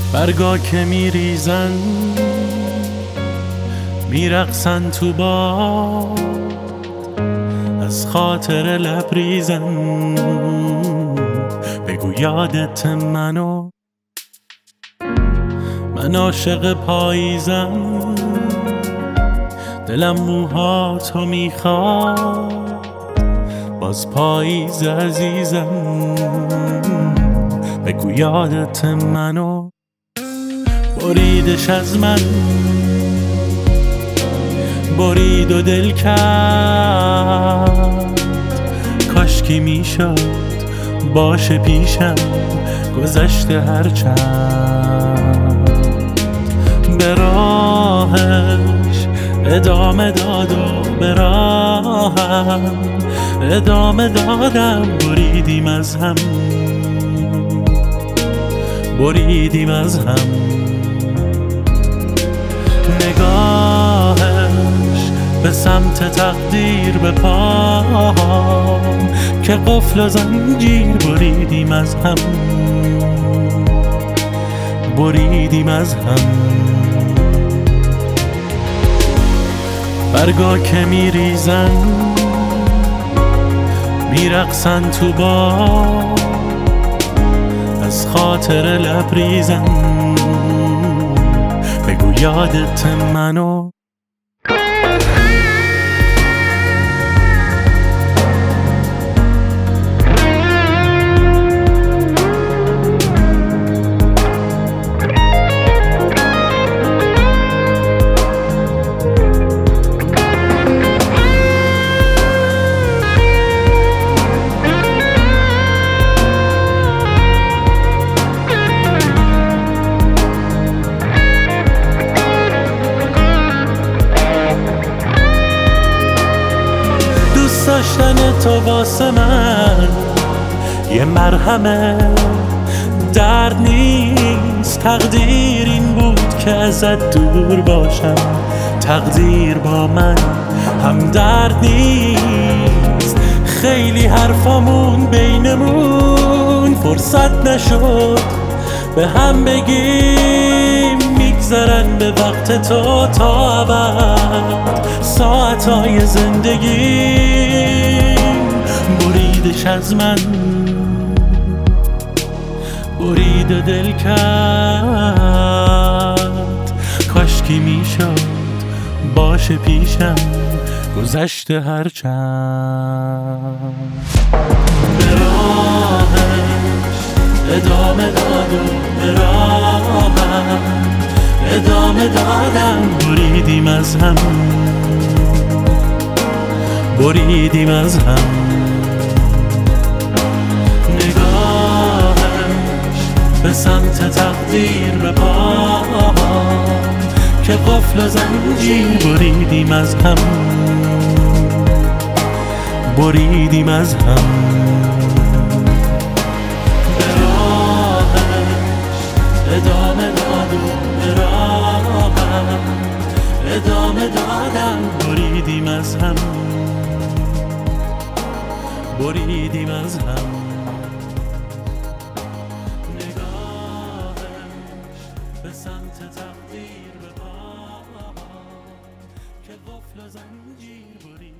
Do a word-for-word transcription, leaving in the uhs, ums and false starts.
برگا که میریزن میرقصن تو باد، از خاطر لبریزن بگو یادت منو. من عاشق پاییزم، دلم موهاتو میخواد، باز پاییز عزیزم بگو یادت منو. بریدش از من، برید و دل کرد، کاشکی میشد باشه پیشم گذشته هرچند. به راهش ادامه داد و به راهم ادامه دادم، بریدیم از هم بریدیم از هم. نگاهش به سمت تقدیر به پام، که قفل و زنجیر بریدیم از هم بریدیم از هم. برگا که میریزن میرقصن تو باد، از خاطر لبریزن بگو یادت منو. داشتن تو واسه من یه مرهمه، درد نیست. تقدیر این بود که ازت دور باشم، تقدیر با من هم درد نیست. خیلی حرفامون بینمون فرصت نشد به هم بگیم، میگذرن به وقت تو تا ابد ساعتهای زندگیم. بریدش از من، برید و دل کرد، کاشکی میشد باشه پیشم گذشته هرچند. به راهش ادامه داد و به راهم ادامه دادم، بریدیم از هم بریدیم از هم. نگاهش به سمت تقدیر به پام، که قفل و زنجیر بریدیم از هم بریدیم از هم. به راهش ادامه داد و به راهم ادامه دادم، بریدیم از هم بریدیم از هم. نگاهش به سمت تقدیر به پام، که قفل و زنجیر بریدیم